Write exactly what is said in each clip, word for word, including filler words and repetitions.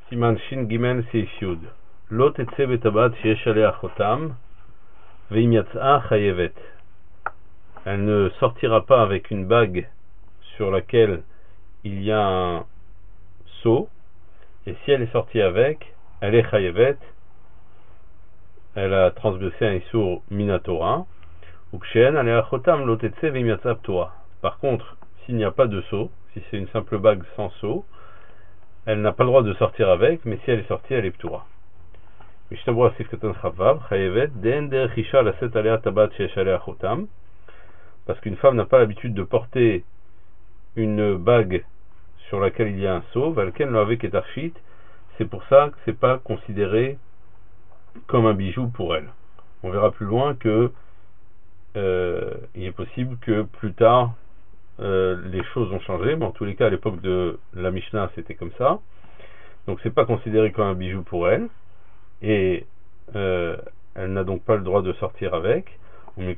סימן ש"ג סעיף י' לא תצא בטבעת שיש עליה חותם ואם יצאה חייבת. Elle ne sortira pas avec une bague sur laquelle il y a un sceau, et si elle est sortie avec, elle est chayevet, elle a transgressé un issur minatora. Ou kshen alea chotam lo tetse ve'im yatsa ptura. Par contre, s'il n'y a pas de sceau, si c'est une simple bague sans sceau, elle n'a pas le droit de sortir avec, mais si elle est sortie, elle est ptura. Mishnabura sifkatan chavav chayevet den derech isha laset alea tabat sheyesh alea chotam. Parce qu'une femme n'a pas l'habitude de porter une bague sur laquelle il y a un sceau, valken lo avec et archit, c'est pour ça que c'est pas considéré comme un bijou pour elle. On verra plus loin que euh, il est possible que plus tard euh, les choses ont changé, mais en tous les cas à l'époque de la Mishnah c'était comme ça. Donc c'est pas considéré comme un bijou pour elle, et euh, elle n'a donc pas le droit de sortir avec. Mais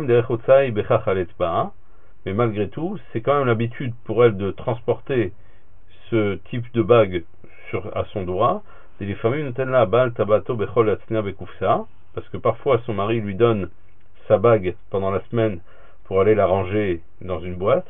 malgré tout, c'est quand même l'habitude pour elle de transporter ce type de bague sur, à son doigt. Parce que parfois son mari lui donne sa bague pendant la semaine pour aller la ranger dans une boîte.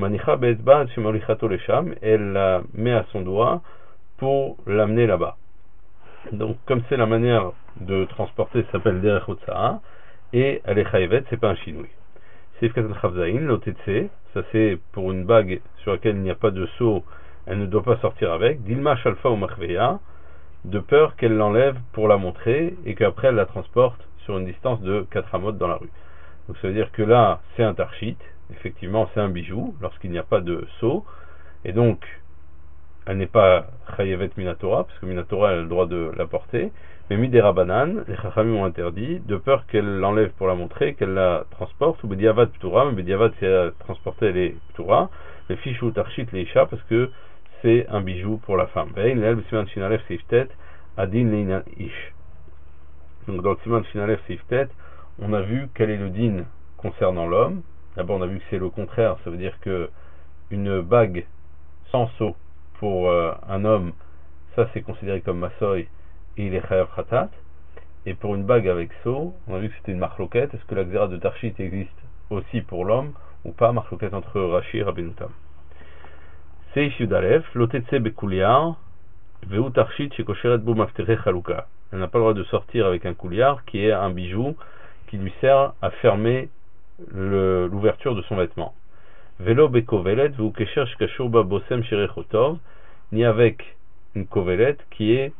Elle la met à son doigt pour l'amener là-bas. Donc comme c'est la manière de transporter, ça s'appelle derech hotza'a. Et elle est chayevet, c'est pas un chinoui. Seif katan chavzaïn, l'otetse, ça c'est pour une bague sur laquelle il n'y a pas de sceau, elle ne doit pas sortir avec. Dilma shalfa ou machveya, de peur qu'elle l'enlève pour la montrer et qu'après elle la transporte sur une distance de quatre amot dans la rue. Donc ça veut dire que là c'est un tarchit, effectivement c'est un bijou lorsqu'il n'y a pas de sceau, et donc elle n'est pas chayevet minatora, parce que minatora elle a le droit de la porter. Mais midera banan, les chachamim ont interdit, de peur qu'elle l'enlève pour la montrer, qu'elle la transporte, ou bediavad ptura, mais bediavad c'est à transporter les ptura, les fichou tarchit les isha, parce que c'est un bijou pour la femme. Vein l'el b'siman shinalef seiftet, adin leinan ish. Donc dans le siman shinalef seiftet, on a vu quel est le din concernant l'homme. D'abord on a vu que c'est le contraire, ça veut dire que une bague sans sceau pour euh, un homme, ça c'est considéré comme masoy, et il est chayav khatat. Et pour une bague avec sceau, on a vu que c'était une marloquette. Est-ce que la xéra de tarchit existe aussi pour l'homme ou pas? Marloquette entre Rashi et Rabbeinu Tam. Seif yudalef lotetse bekouliar veu tarchit shekosheret bo maftere chaluka. Elle n'a pas le droit de sortir avec un couliard qui est un bijou qui lui sert à fermer le, l'ouverture de son vêtement. Velo bekovelet veu kesher shkashur ba bosem sherechotov, ni avec une kovelet qui est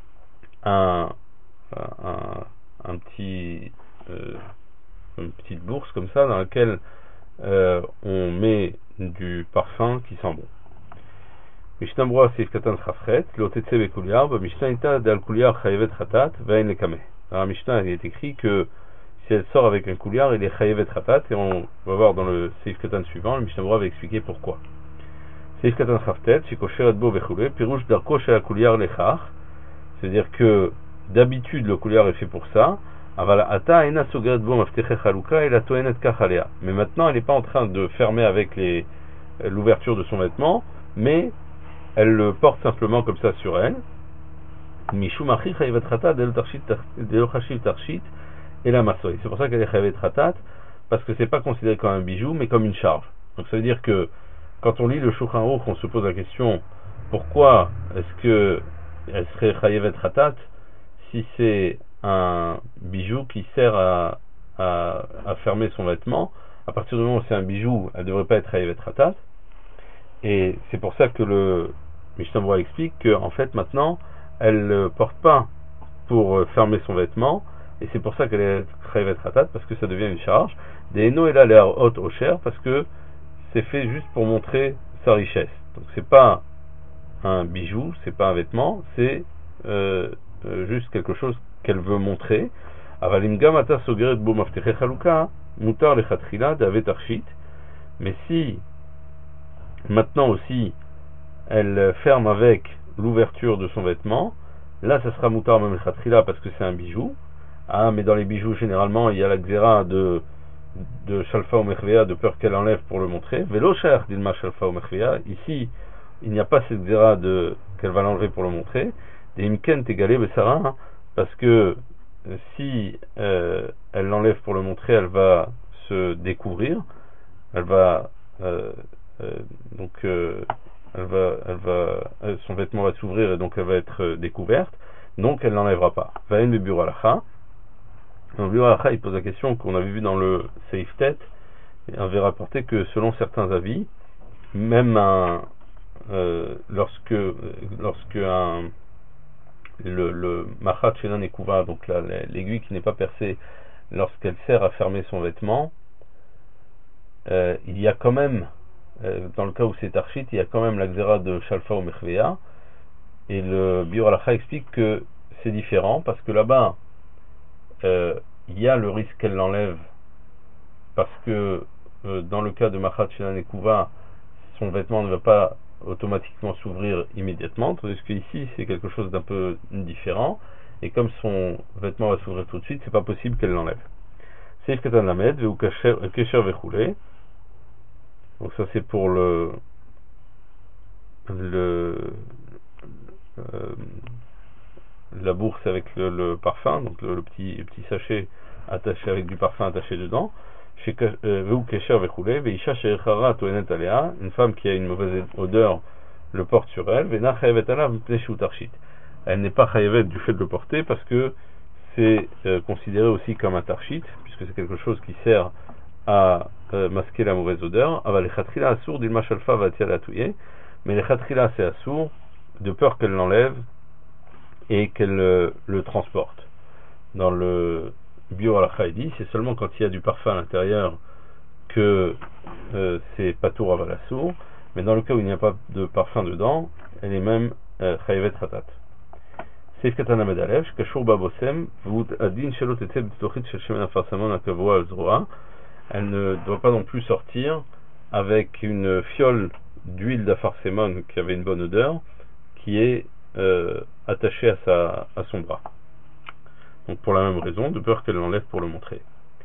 Un, un, un petit euh, une petite bourse comme ça dans laquelle euh, on met du parfum qui sent bon. Mishnah Brura Seif Katan Chafret Lo Tetse Bekuliar Ba Mishnah Ita Dal Kuliar Chayevet Chatat Vein Lekame. Dans la Mishnah il est écrit que si elle sort avec un couliard il est Chayevet Chatat, et on va voir dans le Seif Katan suivant, le Mishnah Brura va expliquer pourquoi. Seif Katan Chaftet Shikosheret Bo Vechule Pirouche Darko Shel Kuliar Lechach. C'est-à-dire que d'habitude le couliard est fait pour ça. Mais maintenant elle n'est pas en train de fermer avec les, l'ouverture de son vêtement, mais elle le porte simplement comme ça sur elle. C'est pour ça qu'elle est chayevet khatat, parce que c'est pas considéré comme un bijou mais comme une charge. Donc ça veut dire que quand on lit le Shulchan Aruch, on se pose la question pourquoi est-ce que elle serait chayevet khatat si c'est un bijou qui sert à, à, à fermer son vêtement. À partir du moment où c'est un bijou, elle ne devrait pas être chayevet khatat. Et c'est pour ça que le Mishnah Brura explique qu'en fait maintenant elle ne porte pas pour fermer son vêtement, et c'est pour ça qu'elle est chayevet khatat, parce que ça devient une charge. Des eno elle a l'air haute au cher, parce que c'est fait juste pour montrer sa richesse. Donc c'est pas un bijou, c'est pas un vêtement, c'est euh, euh, juste quelque chose qu'elle veut montrer. Mais si maintenant aussi elle ferme avec l'ouverture de son vêtement, là ça sera mutar même khatrila, parce que c'est un bijou. Ah, mais dans les bijoux généralement il y a la xéra de de shalfa ou mechveya, de peur qu'elle enlève pour le montrer. Velo cher dilma shalfa ou mechveya, ici il n'y a pas cette xéra de qu'elle va l'enlever pour le montrer. Des imken tegalé besara, parce que si euh, elle l'enlève pour le montrer, elle va se découvrir, elle va euh, euh, donc euh, elle va, elle va, son vêtement va s'ouvrir et donc elle va être euh, découverte, donc elle n'enlèvera pas. Va une bibur alacha. Dans le alacha, il pose la question qu'on avait vu dans le Seif Tet, et on avait rapporté que selon certains avis, même un euh, lorsque lorsque un le, le machat shenan ekouva, donc la, l'aiguille qui n'est pas percée, lorsqu'elle sert à fermer son vêtement, euh, il y a quand même, euh, dans le cas où c'est archit, il y a quand même la xéra de Shalfa ou Mechveya, et le Biur Halacha explique que c'est différent, parce que là-bas, euh, il y a le risque qu'elle l'enlève, parce que euh, dans le cas de machat shenan ekouva, son vêtement ne va pas automatiquement s'ouvrir immédiatement, tandis que ici c'est quelque chose d'un peu différent, et comme son vêtement va s'ouvrir tout de suite, c'est pas possible qu'elle l'enlève. Seif katan lamed ou kesher vechoulé. Donc ça c'est pour le le euh, la bourse avec le, le parfum, donc le, le petit le petit sachet attaché avec du parfum attaché dedans. Une femme qui a une mauvaise odeur le porte sur elle, elle n'est pas chayavet du fait de le porter parce que c'est euh, considéré aussi comme un tarchit, puisque c'est quelque chose qui sert à euh, masquer la mauvaise odeur. Mais les khatrila c'est assour de peur qu'elle l'enlève et qu'elle euh, le transporte. Dans le Biur Halacha dit, c'est seulement quand il y a du parfum à l'intérieur que euh, c'est patour avalassour, mais dans le cas où il n'y a pas de parfum dedans, elle est même chayavet ratat. Seif katan lamed alev, shkashur babosem, v'ut adin shelo tetzel b'tochit shel shemen afarsamon akavua al zroa. Elle ne doit pas non plus sortir avec une fiole d'huile d'afarsemon qui avait une bonne odeur, qui est euh, attachée à, sa, à son bras. Donc pour la même raison, de peur qu'elle l'enlève pour le montrer.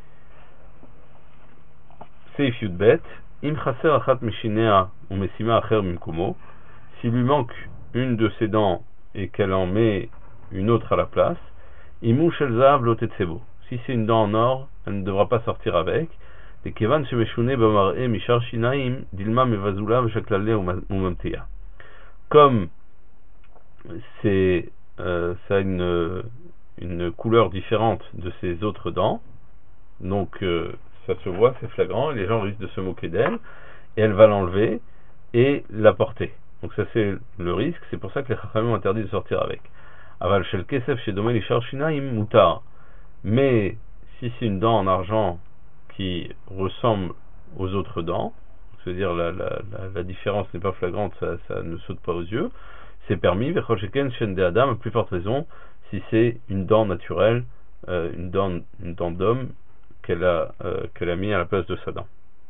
Seif yudbet, im chaser achat mishinea ou mesima acher mimkumo. S'il lui manque une de ses dents et qu'elle en met une autre à la place, imu shel zahav lo tetsebo. Si c'est une dent en or, elle ne devra pas sortir avec. De kevan shemeshune bamar'e mishar shinaim dilma mevazula v'shaklale ou mamteya. Comme c'est euh, ça a une une couleur différente de ses autres dents, donc euh, ça se voit, c'est flagrant, et les gens risquent de se moquer d'elle, et elle va l'enlever et la porter. Donc ça c'est le risque, c'est pour ça que les chachamim ont interdit de sortir avec. Aval shel kesef chez domel ishar shinaim mutar. Mais si c'est une dent en argent qui ressemble aux autres dents, c'est-à-dire la, la, la, la différence n'est pas flagrante, ça, ça ne saute pas aux yeux, c'est permis, vechoshen shen de adam, à plus forte raison, si c'est une dent naturelle, euh, une dent, une dent d'homme qu'elle a, euh, qu'elle a mis à la place de sa dent.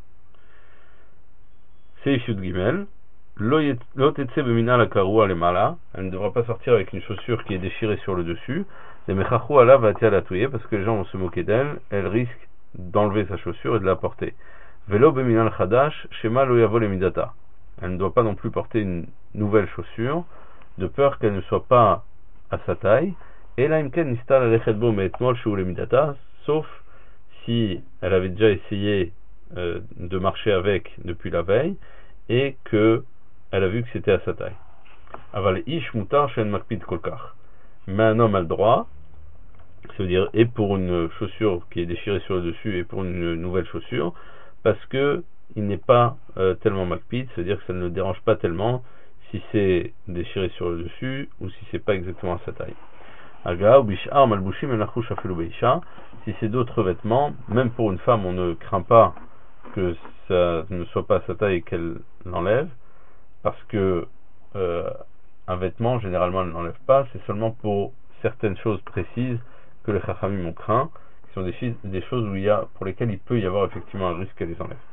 Seif yud gimel, lo tetse b'mina la karua le mala, elle ne devra pas sortir avec une chaussure qui est déchirée sur le dessus, les mechachu ala va-t-elle la touiller parce que les gens vont se moquer d'elle, elle risque d'enlever sa chaussure et de la porter. Velo b'mina al chadash, shema lo yavo le midata. Elle ne doit pas non plus porter une nouvelle chaussure, de peur qu'elle ne soit pas à sa taille, et la imken nistal alechetbo me'etmol shu le midata, sauf si elle avait déjà essayé euh, de marcher avec depuis la veille et que elle a vu que c'était à sa taille. Aval ish mutar shen makpid kolkar. Mais un homme a le droit, ça veut dire et pour une chaussure qui est déchirée sur le dessus et pour une nouvelle chaussure, parce que il n'est pas euh, tellement makpid, c'est-à-dire que ça ne le dérange pas tellement si c'est déchiré sur le dessus ou si c'est pas exactement à sa taille. Aga ou bishar malbushim elachou shafilu beisha. Si c'est d'autres vêtements, même pour une femme, on ne craint pas que ça ne soit pas à sa taille et qu'elle l'enlève, parce que euh, un vêtement, généralement, elle ne l'enlève pas, c'est seulement pour certaines choses précises que les chachamim ont craint, qui sont des, des choses où il y a, pour lesquelles il peut y avoir effectivement un risque qu'elle les enlève.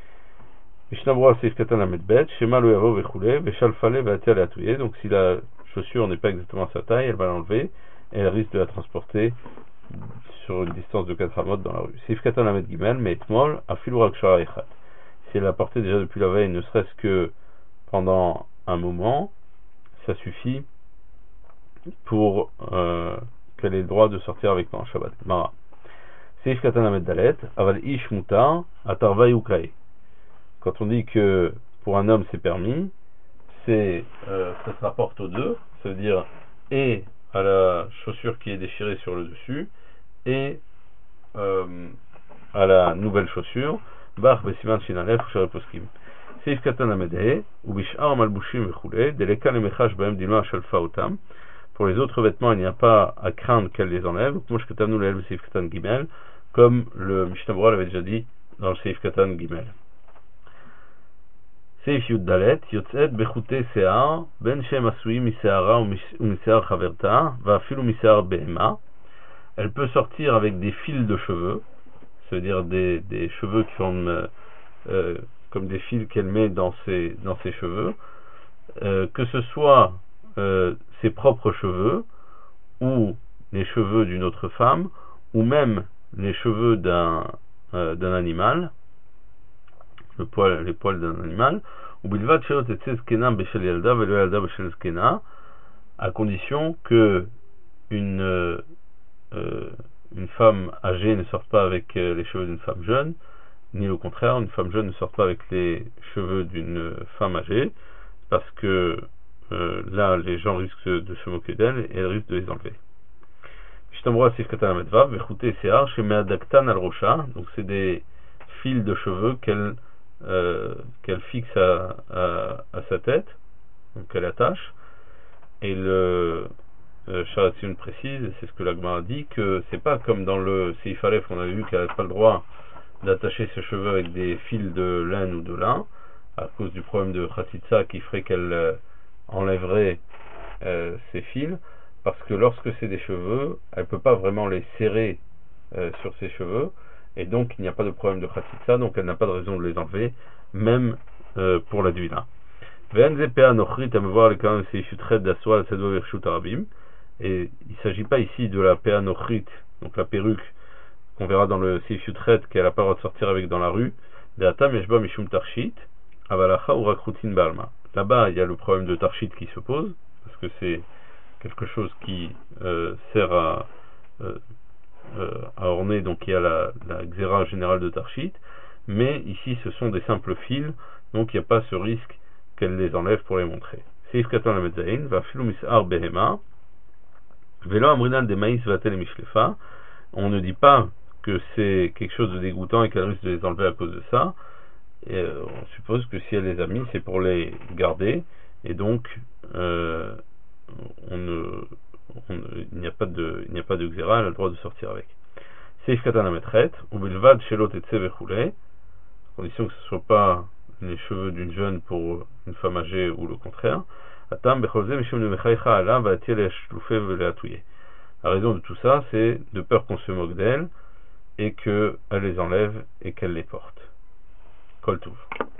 Donc si la chaussure n'est pas exactement à sa taille, elle va l'enlever et elle risque de la transporter sur une distance de quatre amot dans la rue. Si elle l'a portée déjà depuis la veille, ne serait-ce que pendant un moment, ça suffit pour euh, qu'elle ait le droit de sortir avec moi en Shabbat. Mara. Seif Katan Amed Dalet, Aval Ish Mutar, Atarva Yukae. Quand on dit que pour un homme c'est permis, c'est euh, ça se rapporte aux deux, ça veut dire et à la chaussure qui est déchirée sur le dessus et euh, à la nouvelle chaussure. Bach Besiman Shinalef Shara Poskim. Seif Katan Amedhe, ou Bishar Malbushim Vechule, Deleka Lemechash Baem Dilma Shalfa Otam. Pour les autres vêtements, il n'y a pas à craindre qu'elle les enlève. Mosh Katanu Leel Seif Katan Gimel, comme le Mishnah Berurah l'avait déjà dit dans le Seif Katan Gimel. Seif Yud Dalet, Yotzet Bechute Sear, Ben Shem Asui Miseara ou Misear Chaverta, Va Filu Misear Behema. Elle peut sortir avec des fils de cheveux, c'est-à-dire des, des cheveux qui forment euh, euh, comme des fils qu'elle met dans ses, dans ses cheveux, euh, que ce soit euh, ses propres cheveux, ou les cheveux d'une autre femme, ou même les cheveux d'un euh, d'un animal, le poil, les poils d'un animal, ou bilvat shelot etzez skena beshel yalda velo yalda beshel skena, à condition que une euh, euh, une femme âgée ne sorte pas avec euh, les cheveux d'une femme jeune, ni au contraire, une femme jeune ne sort pas avec les cheveux d'une femme âgée, parce que euh, là, les gens risquent de se moquer d'elle et elle risque de les enlever. Donc c'est des fils de cheveux qu'elle euh, qu'elle fixe à, à, à sa tête, donc qu'elle attache, et le euh, Sharatzion précise, c'est ce que l'Agma a dit, que c'est pas comme dans le Seif Aleph, on avait vu qu'elle n'a pas le droit d'attacher ses cheveux avec des fils de laine ou de lin, à cause du problème de Khatitsa qui ferait qu'elle euh, enlèverait euh, ses fils, parce que lorsque c'est des cheveux, elle ne peut pas vraiment les serrer euh, sur ses cheveux, et donc il n'y a pas de problème de Khatitsa, donc elle n'a pas de raison de les enlever, même euh, pour la Dvila. Et il ne s'agit pas ici de la Pea Nochrit, donc la perruque qu'on verra dans le Seif Yutret qu'elle n'a pas le droit de sortir avec dans la rue. Là-bas, il y a le problème de Tarshit qui se pose, parce que c'est quelque chose qui euh, sert à, euh, euh, à orner, donc il y a la, la xéra générale de Tarshit, mais ici ce sont des simples fils, donc il n'y a pas ce risque qu'elle les enlève pour les montrer. Seif Katan Lametzaïn, va Filu Mis'ar Behema, Velo Amrinan de Maïs Vatel Mishlefa. On ne dit pas que c'est quelque chose de dégoûtant et qu'elle risque de les enlever à cause de ça. Et euh, on suppose que si elle les a mis, c'est pour les garder, et donc euh, on ne, on, il n'y a pas de, il n'y a pas de xéra, elle a le droit de sortir avec. Seif Katan Ametret, ou Bilvad Shelot et Tsevechule, condition que ce ne soit pas les cheveux d'une jeune pour une femme âgée ou le contraire. Atam Becholze Mishum de Mechaycha Ala va attirer les chloufé les atouiller. La raison de tout ça, c'est de peur qu'on se moque d'elle et qu'elle les enlève et qu'elle les porte. Kol Touv.